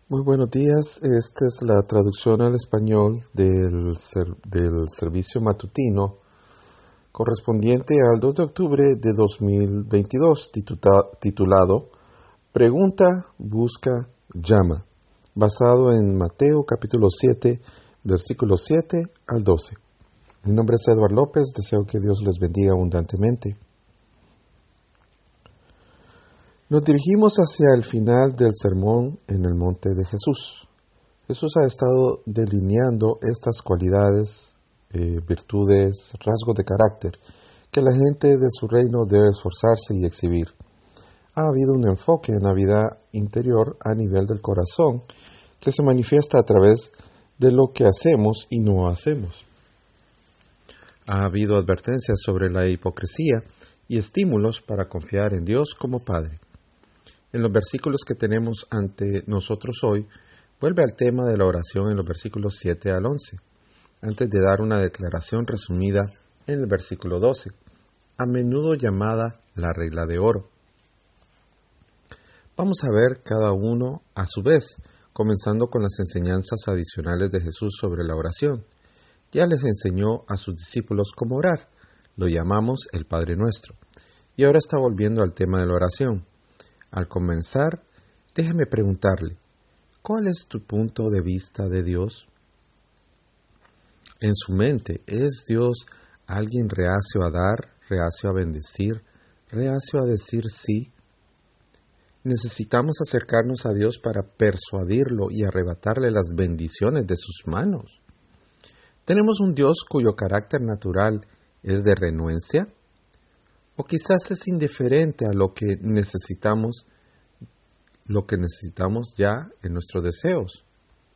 Muy buenos días. Esta es la traducción al español del servicio matutino correspondiente al 2 de octubre de 2022, titulado Pregunta, busca, llama, basado en Mateo capítulo 7, versículos 7 al 12. Mi nombre es Edward López, deseo que Dios les bendiga abundantemente. Nos dirigimos hacia el final del sermón en el monte de Jesús. Jesús ha estado delineando estas cualidades, virtudes, rasgos de carácter que la gente de su reino debe esforzarse y exhibir. Ha habido un enfoque en la vida interior a nivel del corazón que se manifiesta a través de lo que hacemos y no hacemos. Ha habido advertencias sobre la hipocresía y estímulos para confiar en Dios como Padre. En los versículos que tenemos ante nosotros hoy, vuelve al tema de la oración en los versículos 7 al 11, antes de dar una declaración resumida en el versículo 12, a menudo llamada la regla de oro. Vamos a ver cada uno a su vez, comenzando con las enseñanzas adicionales de Jesús sobre la oración. Ya les enseñó a sus discípulos cómo orar, lo llamamos el Padre Nuestro, y ahora está volviendo al tema de la oración. Al comenzar, déjeme preguntarle, ¿cuál es tu punto de vista de Dios? En su mente, ¿es Dios alguien reacio a dar, reacio a bendecir, reacio a decir sí? Necesitamos acercarnos a Dios para persuadirlo y arrebatarle las bendiciones de sus manos. ¿Tenemos un Dios cuyo carácter natural es de renuencia? ¿O quizás es indiferente a lo que necesitamos ya en nuestros deseos?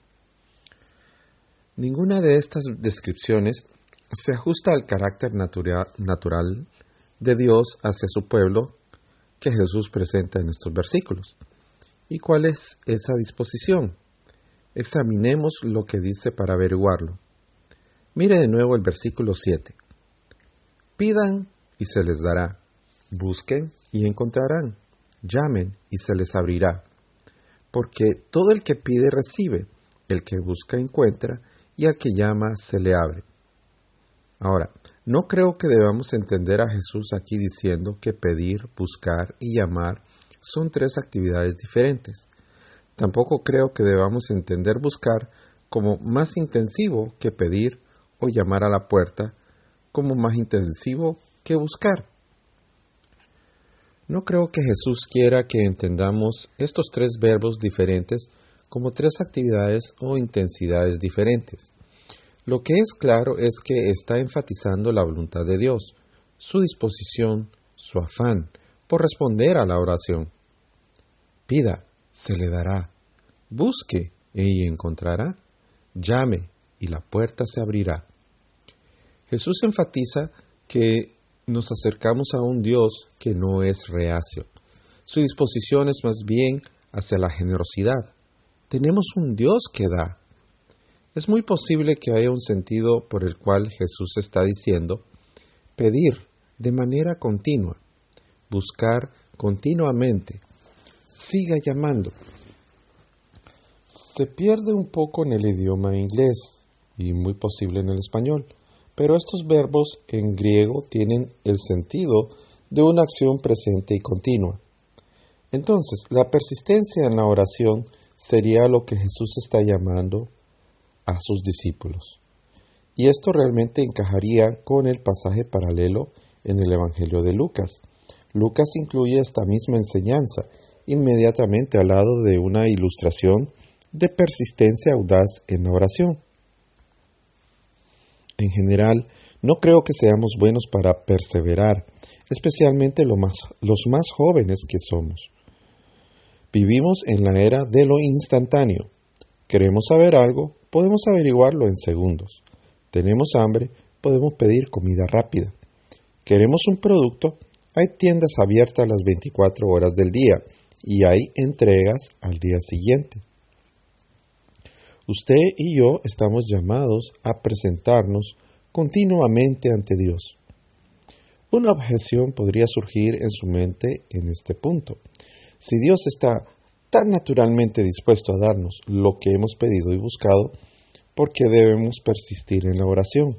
Ninguna de estas descripciones se ajusta al carácter natural de Dios hacia su pueblo que Jesús presenta en estos versículos. ¿Y cuál es esa disposición? Examinemos lo que dice para averiguarlo. Mire de nuevo el versículo 7. Pidan y se les dará. Busquen y encontrarán. Llamen y se les abrirá. Porque todo el que pide recibe, el que busca encuentra, y al que llama se le abre. Ahora, no creo que debamos entender a Jesús aquí diciendo que pedir, buscar y llamar son tres actividades diferentes. Tampoco creo que debamos entender buscar como más intensivo que pedir o llamar a la puerta como más intensivo que buscar. No creo que Jesús quiera que entendamos estos tres verbos diferentes como tres actividades o intensidades diferentes. Lo que es claro es que está enfatizando la voluntad de Dios, su disposición, su afán por responder a la oración. Pida, se le dará. Busque, y encontrará. Llame, y la puerta se abrirá. Jesús enfatiza que nos acercamos a un Dios que no es reacio. Su disposición es más bien hacia la generosidad. Tenemos un Dios que da. Es muy posible que haya un sentido por el cual Jesús está diciendo pedir de manera continua, buscar continuamente, siga llamando. Se pierde un poco en el idioma inglés y muy posible en el español, pero estos verbos en griego tienen el sentido de una acción presente y continua. Entonces, la persistencia en la oración sería lo que Jesús está llamando a sus discípulos. Y esto realmente encajaría con el pasaje paralelo en el Evangelio de Lucas. Lucas incluye esta misma enseñanza inmediatamente al lado de una ilustración de persistencia audaz en la oración. En general, no creo que seamos buenos para perseverar, especialmente los más jóvenes que somos. Vivimos en la era de lo instantáneo. Queremos saber algo, podemos averiguarlo en segundos. Tenemos hambre, podemos pedir comida rápida. Queremos un producto, hay tiendas abiertas las 24 horas del día y hay entregas al día siguiente. Usted y yo estamos llamados a presentarnos continuamente ante Dios. Una objeción podría surgir en su mente en este punto. Si Dios está tan naturalmente dispuesto a darnos lo que hemos pedido y buscado, porque debemos persistir en la oración.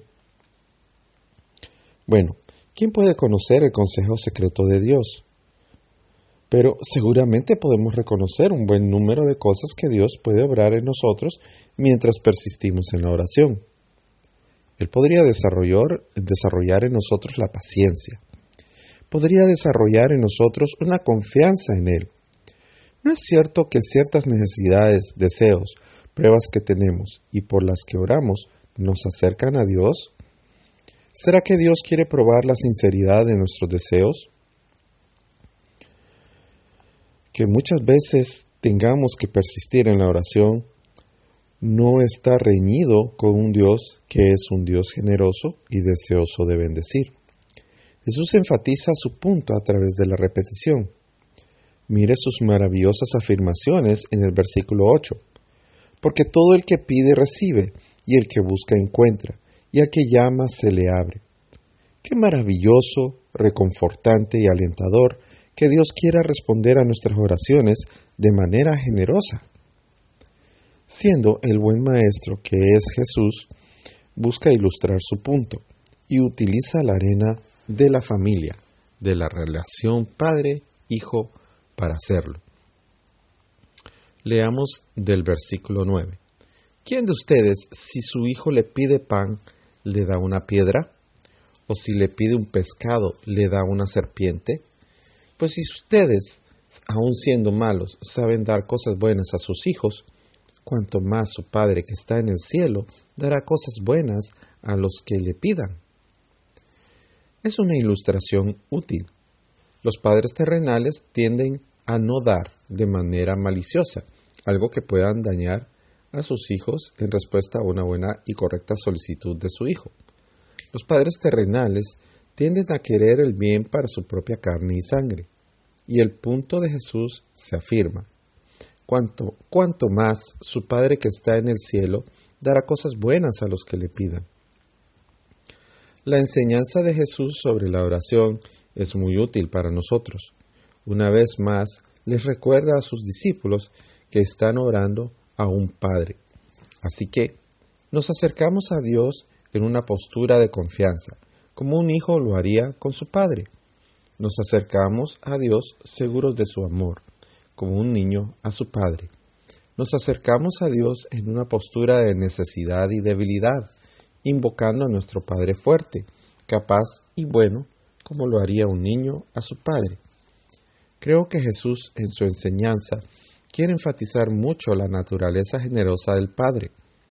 Bueno, ¿quién puede conocer el consejo secreto de Dios? Pero seguramente podemos reconocer un buen número de cosas que Dios puede obrar en nosotros mientras persistimos en la oración. Él podría desarrollar en nosotros la paciencia. Podría desarrollar en nosotros una confianza en Él. ¿No es cierto que ciertas necesidades, deseos, pruebas que tenemos y por las que oramos nos acercan a Dios? ¿Será que Dios quiere probar la sinceridad de nuestros deseos? Que muchas veces tengamos que persistir en la oración no está reñido con un Dios que es un Dios generoso y deseoso de bendecir. Jesús enfatiza su punto a través de la repetición. Mire sus maravillosas afirmaciones en el versículo 8. Porque todo el que pide recibe, y el que busca encuentra, y al que llama se le abre. Qué maravilloso, reconfortante y alentador que Dios quiera responder a nuestras oraciones de manera generosa. Siendo el buen maestro que es Jesús, busca ilustrar su punto y utiliza la arena de la familia, de la relación padre-hijo para hacerlo. Leamos del versículo 9. ¿Quién de ustedes, si su hijo le pide pan, le da una piedra? ¿O si le pide un pescado, le da una serpiente? Pues si ustedes, aun siendo malos, saben dar cosas buenas a sus hijos, cuanto más su Padre que está en el cielo dará cosas buenas a los que le pidan. Es una ilustración útil. Los padres terrenales tienden a no dar de manera maliciosa, algo que puedan dañar a sus hijos en respuesta a una buena y correcta solicitud de su hijo. Los padres terrenales tienden a querer el bien para su propia carne y sangre, y el punto de Jesús se afirma. Cuanto más su Padre que está en el cielo dará cosas buenas a los que le pidan. La enseñanza de Jesús sobre la oración es muy útil para nosotros. Una vez más, les recuerda a sus discípulos que están orando a un Padre. Así que nos acercamos a Dios en una postura de confianza, como un hijo lo haría con su padre. Nos acercamos a Dios seguros de su amor, como un niño a su padre. Nos acercamos a Dios en una postura de necesidad y debilidad, invocando a nuestro Padre fuerte, capaz y bueno, como lo haría un niño a su padre. Creo que Jesús, en su enseñanza, quiere enfatizar mucho la naturaleza generosa del Padre.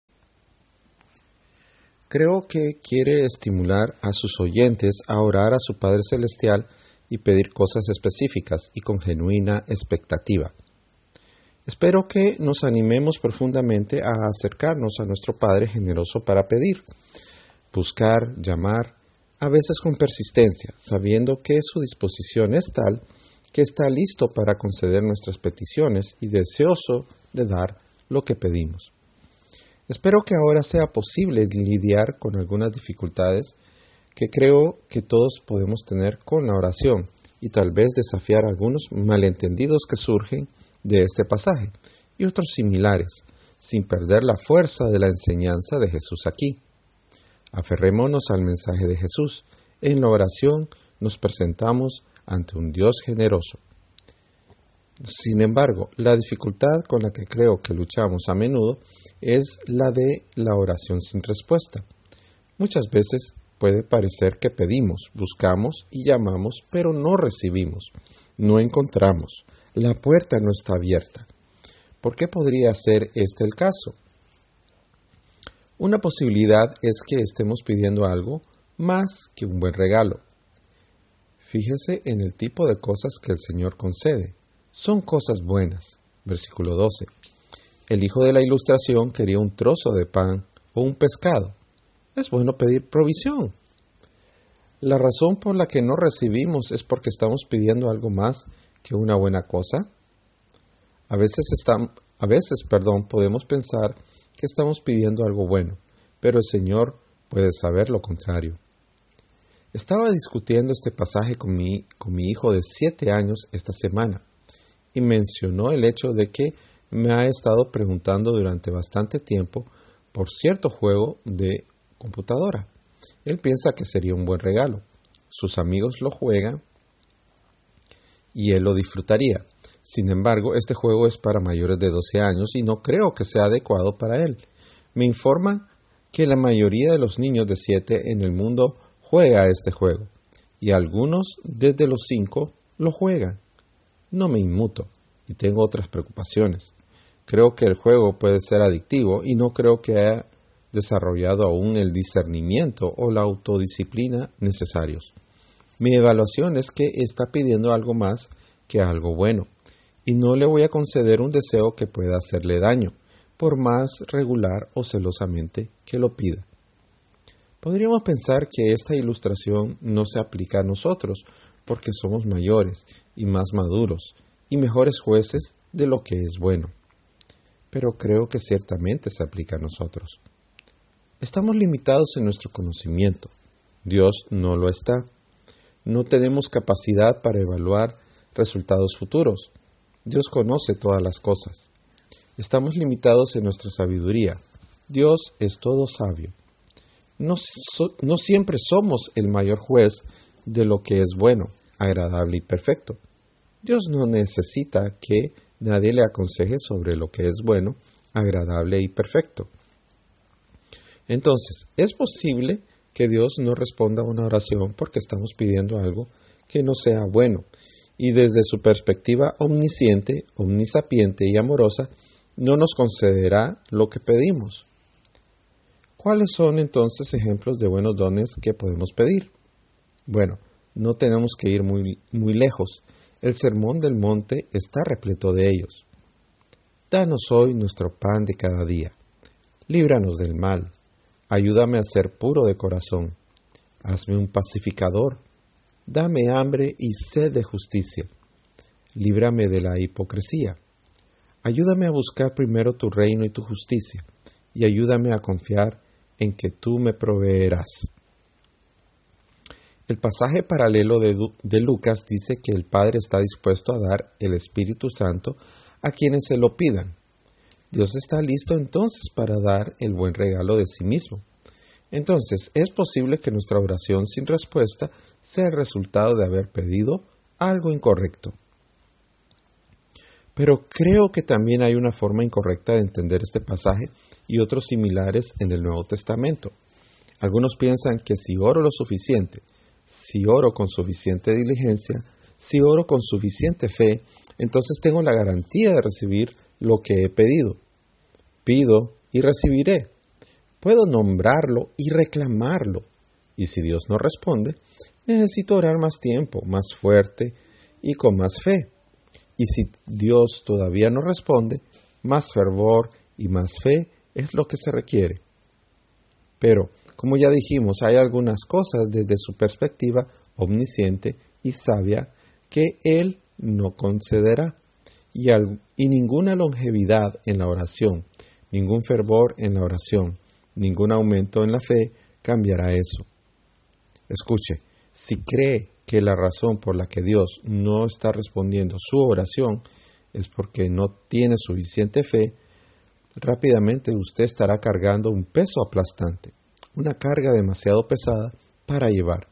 Creo que quiere estimular a sus oyentes a orar a su Padre Celestial y pedir cosas específicas y con genuina expectativa. Espero que nos animemos profundamente a acercarnos a nuestro Padre generoso para pedir, buscar, llamar, a veces con persistencia, sabiendo que su disposición es tal que está listo para conceder nuestras peticiones y deseoso de dar lo que pedimos. Espero que ahora sea posible lidiar con algunas dificultades que creo que todos podemos tener con la oración y tal vez desafiar algunos malentendidos que surgen de este pasaje y otros similares, sin perder la fuerza de la enseñanza de Jesús aquí. Aferrémonos al mensaje de Jesús. En la oración nos presentamos ante un Dios generoso. Sin embargo, la dificultad con la que creo que luchamos a menudo es la de la oración sin respuesta. Muchas veces puede parecer que pedimos, buscamos y llamamos, pero no recibimos, no encontramos. La puerta no está abierta. ¿Por qué podría ser este el caso? Una posibilidad es que estemos pidiendo algo más que un buen regalo. Fíjese en el tipo de cosas que el Señor concede. Son cosas buenas. Versículo 12. El hijo de la ilustración quería un trozo de pan o un pescado. Es bueno pedir provisión. La razón por la que no recibimos es porque estamos pidiendo algo más que una buena cosa. A veces podemos pensar que estamos pidiendo algo bueno, pero el Señor puede saber lo contrario. Estaba discutiendo este pasaje con mi hijo de 7 años esta semana, y mencionó el hecho de que me ha estado preguntando durante bastante tiempo por cierto juego de computadora. Él piensa que sería un buen regalo. Sus amigos lo juegan y él lo disfrutaría. Sin embargo, este juego es para mayores de 12 años y no creo que sea adecuado para él. Me informan que la mayoría de los niños de 7 en el mundo juega este juego y algunos desde los 5 lo juegan. No me inmuto y tengo otras preocupaciones. Creo que el juego puede ser adictivo y no creo que haya desarrollado aún el discernimiento o la autodisciplina necesarios. Mi evaluación es que está pidiendo algo más que algo bueno y no le voy a conceder un deseo que pueda hacerle daño, por más regular o celosamente que lo pida. Podríamos pensar que esta ilustración no se aplica a nosotros porque somos mayores y más maduros y mejores jueces de lo que es bueno. Pero creo que ciertamente se aplica a nosotros. Estamos limitados en nuestro conocimiento. Dios no lo está. No tenemos capacidad para evaluar resultados futuros. Dios conoce todas las cosas. Estamos limitados en nuestra sabiduría. Dios es todo sabio. No siempre somos el mayor juez de lo que es bueno, agradable y perfecto. Dios no necesita que nadie le aconseje sobre lo que es bueno, agradable y perfecto. Entonces, es posible que Dios no responda a una oración porque estamos pidiendo algo que no sea bueno, y desde su perspectiva omnisciente, omnisapiente y amorosa, no nos concederá lo que pedimos. ¿Cuáles son entonces ejemplos de buenos dones que podemos pedir? Bueno, no tenemos que ir muy lejos. El Sermón del Monte está repleto de ellos. Danos hoy nuestro pan de cada día. Líbranos del mal. Ayúdame a ser puro de corazón. Hazme un pacificador. Dame hambre y sed de justicia. Líbrame de la hipocresía. Ayúdame a buscar primero tu reino y tu justicia, y ayúdame a confiar en que tú me proveerás. El pasaje paralelo de Lucas dice que el Padre está dispuesto a dar el Espíritu Santo a quienes se lo pidan. Dios está listo entonces para dar el buen regalo de sí mismo. Entonces, es posible que nuestra oración sin respuesta sea el resultado de haber pedido algo incorrecto. Pero creo que también hay una forma incorrecta de entender este pasaje y otros similares en el Nuevo Testamento. Algunos piensan que si oro lo suficiente, si oro con suficiente diligencia, si oro con suficiente fe, entonces tengo la garantía de recibir lo que he pedido. Pido y recibiré. Puedo nombrarlo y reclamarlo. Y si Dios no responde, necesito orar más tiempo, más fuerte y con más fe. Y si Dios todavía no responde, más fervor y más fe es lo que se requiere. Pero, como ya dijimos, hay algunas cosas desde su perspectiva omnisciente y sabia que Él no concederá. Y ninguna longevidad en la oración, ningún fervor en la oración, ningún aumento en la fe cambiará eso. Escuche, si cree que la razón por la que Dios no está respondiendo su oración es porque no tiene suficiente fe, rápidamente usted estará cargando un peso aplastante, una carga demasiado pesada para llevar.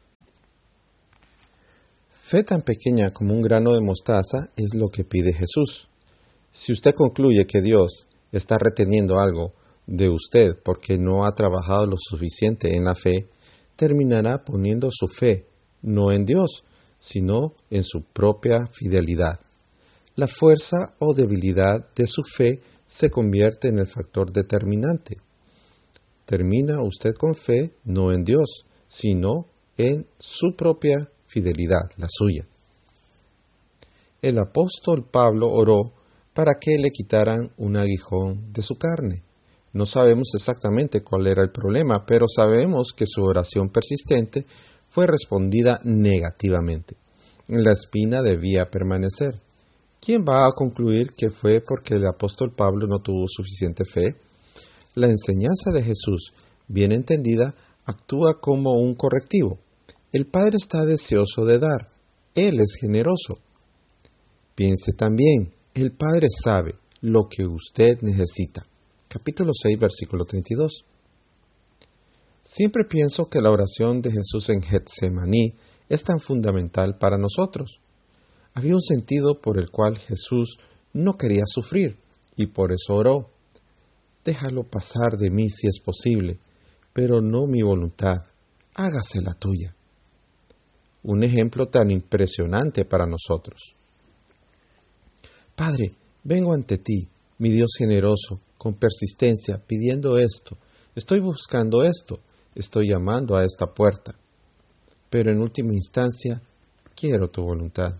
Fe tan pequeña como un grano de mostaza es lo que pide Jesús. Si usted concluye que Dios está reteniendo algo de usted porque no ha trabajado lo suficiente en la fe, terminará poniendo su fe no en Dios, sino en su propia fidelidad. La fuerza o debilidad de su fe se convierte en el factor determinante. Termina usted con fe no en Dios, sino en su propia fidelidad, la suya. El apóstol Pablo oró para que le quitaran un aguijón de su carne. No sabemos exactamente cuál era el problema, pero sabemos que su oración persistente fue respondida negativamente. La espina debía permanecer. ¿Quién va a concluir que fue porque el apóstol Pablo no tuvo suficiente fe? La enseñanza de Jesús, bien entendida, actúa como un correctivo. El Padre está deseoso de dar. Él es generoso. Piense también, el Padre sabe lo que usted necesita. Capítulo 6, versículo 32. Siempre pienso que la oración de Jesús en Getsemaní es tan fundamental para nosotros. Había un sentido por el cual Jesús no quería sufrir y por eso oró: déjalo pasar de mí si es posible, pero no mi voluntad, hágase la tuya. Un ejemplo tan impresionante para nosotros. Padre, vengo ante ti, mi Dios generoso, con persistencia, pidiendo esto. Estoy buscando esto, estoy llamando a esta puerta. Pero en última instancia, quiero tu voluntad.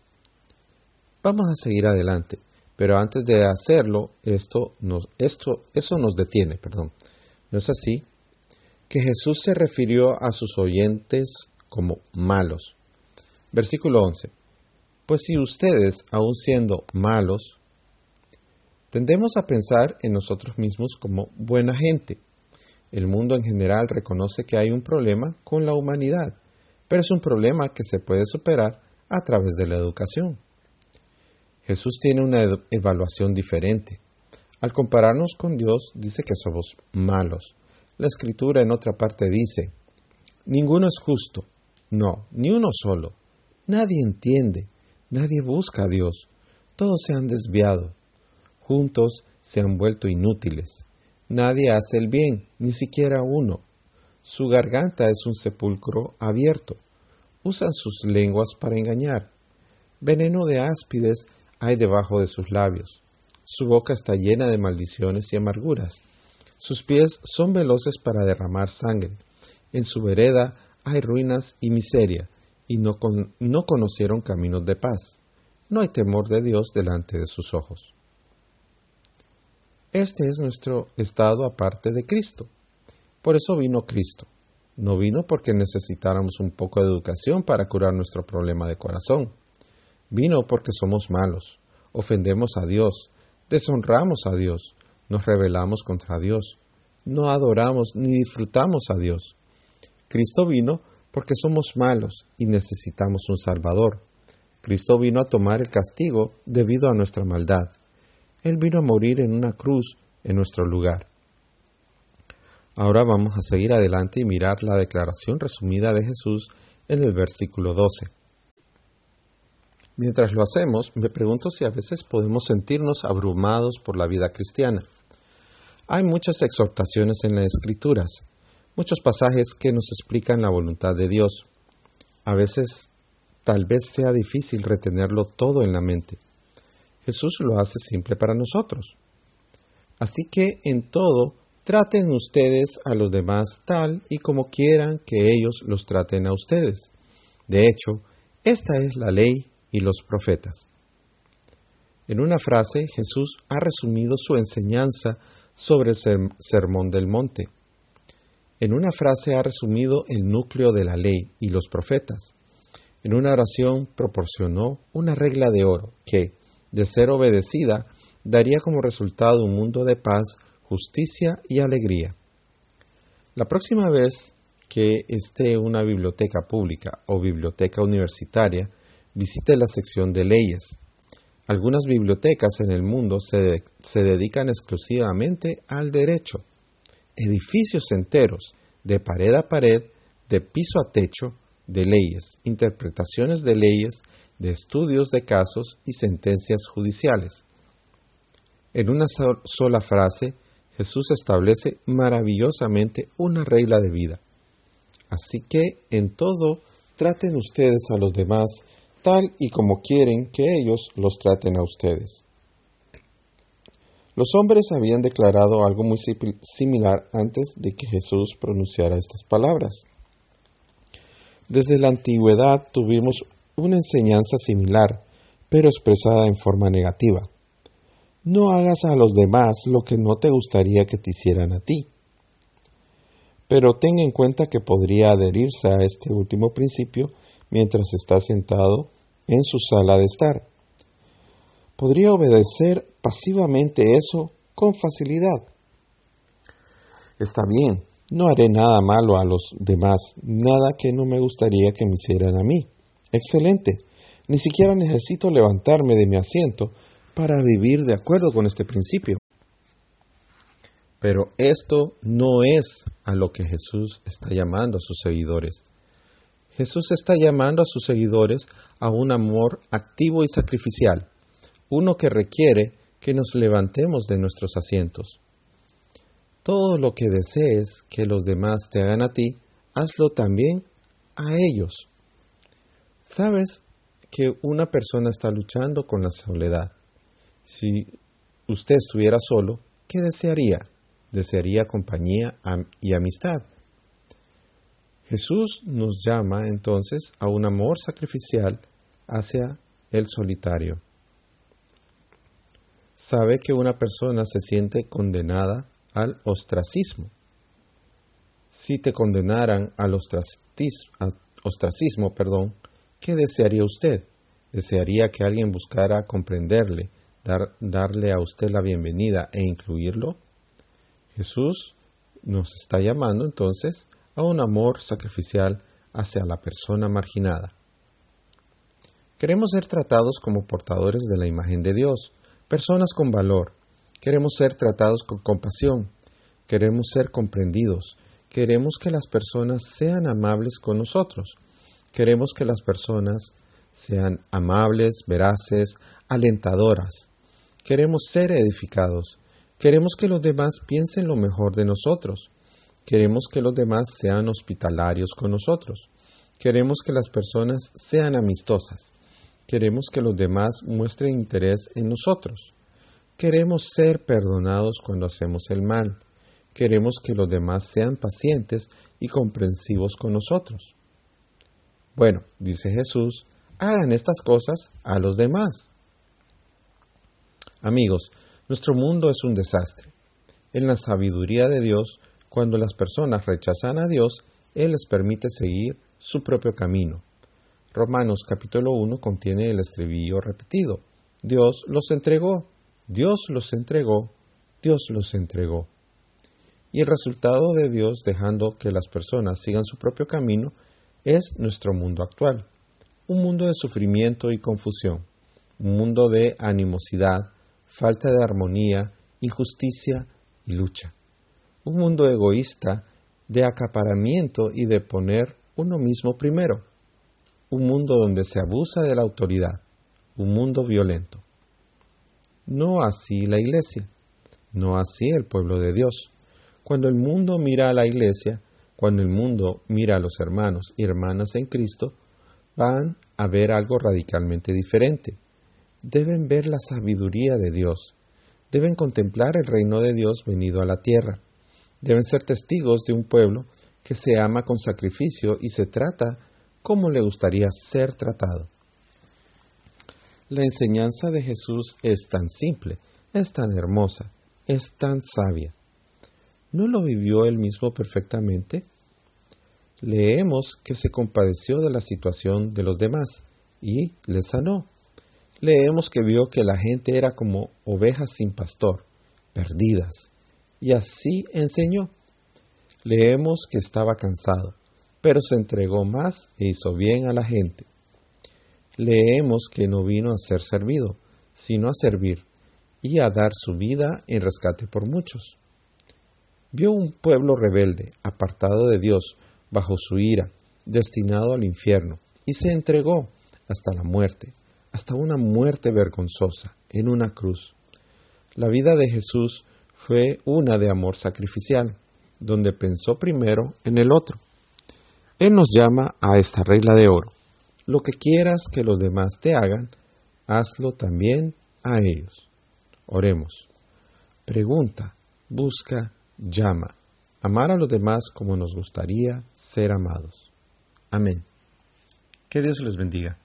Vamos a seguir adelante, pero antes de hacerlo, eso nos detiene, ¿No es así? Que Jesús se refirió a sus oyentes como malos. Versículo 11. Pues si ustedes, aun siendo malos, tendemos a pensar en nosotros mismos como buena gente. El mundo en general reconoce que hay un problema con la humanidad, pero es un problema que se puede superar a través de la educación. Jesús tiene una evaluación diferente. Al compararnos con Dios, dice que somos malos. La Escritura en otra parte dice: ninguno es justo, no, ni uno solo. Nadie entiende, nadie busca a Dios. Todos se han desviado. Juntos se han vuelto inútiles. Nadie hace el bien, ni siquiera uno. Su garganta es un sepulcro abierto. Usan sus lenguas para engañar. Veneno de áspides hay debajo de sus labios. Su boca está llena de maldiciones y amarguras. Sus pies son veloces para derramar sangre. En su vereda hay ruinas y miseria, y no conocieron caminos de paz. No hay temor de Dios delante de sus ojos. Este es nuestro estado aparte de Cristo. Por eso vino Cristo. No vino porque necesitáramos un poco de educación para curar nuestro problema de corazón. Vino porque somos malos, ofendemos a Dios, deshonramos a Dios, nos rebelamos contra Dios, no adoramos ni disfrutamos a Dios. Cristo vino porque somos malos y necesitamos un Salvador. Cristo vino a tomar el castigo debido a nuestra maldad. Él vino a morir en una cruz en nuestro lugar. Ahora vamos a seguir adelante y mirar la declaración resumida de Jesús en el versículo 12. Mientras lo hacemos, me pregunto si a veces podemos sentirnos abrumados por la vida cristiana. Hay muchas exhortaciones en las Escrituras, muchos pasajes que nos explican la voluntad de Dios. A veces, tal vez sea difícil retenerlo todo en la mente. Jesús lo hace simple para nosotros. Así que, en todo, traten ustedes a los demás tal y como quieran que ellos los traten a ustedes. De hecho, esta es la ley y los profetas. En una frase, Jesús ha resumido su enseñanza sobre el Sermón del Monte. En una frase ha resumido el núcleo de la ley y los profetas. En una oración proporcionó una regla de oro que, de ser obedecida, daría como resultado un mundo de paz, justicia y alegría. La próxima vez que esté en una biblioteca pública o biblioteca universitaria, visite la sección de leyes. Algunas bibliotecas en el mundo se dedican exclusivamente al derecho. Edificios enteros, de pared a pared, de piso a techo, de leyes, interpretaciones de leyes, de estudios de casos y sentencias judiciales. En una sola frase, Jesús establece maravillosamente una regla de vida. Así que, en todo, traten ustedes a los demás tal y como quieren que ellos los traten a ustedes. Los hombres habían declarado algo muy similar antes de que Jesús pronunciara estas palabras. Desde la antigüedad tuvimos una enseñanza similar, pero expresada en forma negativa. No hagas a los demás lo que no te gustaría que te hicieran a ti. Pero ten en cuenta que podría adherirse a este último principio mientras está sentado en su sala de estar. Podría obedecer pasivamente eso con facilidad. Está bien, no haré nada malo a los demás, nada que no me gustaría que me hicieran a mí. Excelente, Ni siquiera necesito levantarme de mi asiento para vivir de acuerdo con este principio. Pero esto no es a lo que Jesús está llamando a sus seguidores. Jesús está llamando a sus seguidores a un amor activo y sacrificial, uno que requiere que nos levantemos de nuestros asientos. Todo lo que desees que los demás te hagan a ti, hazlo también a ellos. ¿Sabes que una persona está luchando con la soledad? Si usted estuviera solo, ¿qué desearía? Desearía compañía y amistad. Jesús nos llama entonces a un amor sacrificial hacia el solitario. Sabe que una persona se siente condenada al ostracismo. Si te condenaran al ostracismo, ¿qué desearía usted? ¿Desearía que alguien buscara comprenderle, darle a usted la bienvenida e incluirlo? Jesús nos está llamando entonces a un amor sacrificial hacia la persona marginada. Queremos ser tratados como portadores de la imagen de Dios, personas con valor. Queremos ser tratados con compasión. Queremos ser comprendidos. Queremos que las personas sean amables con nosotros. Queremos que las personas sean amables, veraces, alentadoras. Queremos ser edificados. Queremos que los demás piensen lo mejor de nosotros. Queremos que los demás sean hospitalarios con nosotros. Queremos que las personas sean amistosas. Queremos que los demás muestren interés en nosotros. Queremos ser perdonados cuando hacemos el mal. Queremos que los demás sean pacientes y comprensivos con nosotros. Bueno, dice Jesús, hagan estas cosas a los demás. Amigos, nuestro mundo es un desastre. En la sabiduría de Dios, cuando las personas rechazan a Dios, Él les permite seguir su propio camino. Romanos capítulo 1 contiene el estribillo repetido. Dios los entregó, Dios los entregó, Dios los entregó. Y el resultado de Dios dejando que las personas sigan su propio camino es nuestro mundo actual. Un mundo de sufrimiento y confusión, un mundo de animosidad, falta de armonía, injusticia y lucha. Un mundo egoísta de acaparamiento y de poner uno mismo primero. Un mundo donde se abusa de la autoridad. Un mundo violento. No así la Iglesia. No así el pueblo de Dios. Cuando el mundo mira a la Iglesia, cuando el mundo mira a los hermanos y hermanas en Cristo, van a ver algo radicalmente diferente. Deben ver la sabiduría de Dios. Deben contemplar el reino de Dios venido a la tierra. Deben ser testigos de un pueblo que se ama con sacrificio y se trata como le gustaría ser tratado. La enseñanza de Jesús es tan simple, es tan hermosa, es tan sabia. ¿No lo vivió él mismo perfectamente? Leemos que se compadeció de la situación de los demás y les sanó. Leemos que vio que la gente era como ovejas sin pastor, perdidas, y así enseñó. Leemos que estaba cansado, pero se entregó más e hizo bien a la gente. Leemos que no vino a ser servido, sino a servir, y a dar su vida en rescate por muchos. Vio un pueblo rebelde, apartado de Dios, bajo su ira, destinado al infierno, y se entregó hasta la muerte, hasta una muerte vergonzosa, en una cruz. La vida de Jesús fue una de amor sacrificial, donde pensó primero en el otro. Él nos llama a esta regla de oro. Lo que quieras que los demás te hagan, hazlo también a ellos. Oremos. Pregunta, busca, llama. Amar a los demás como nos gustaría ser amados. Amén. Que Dios les bendiga.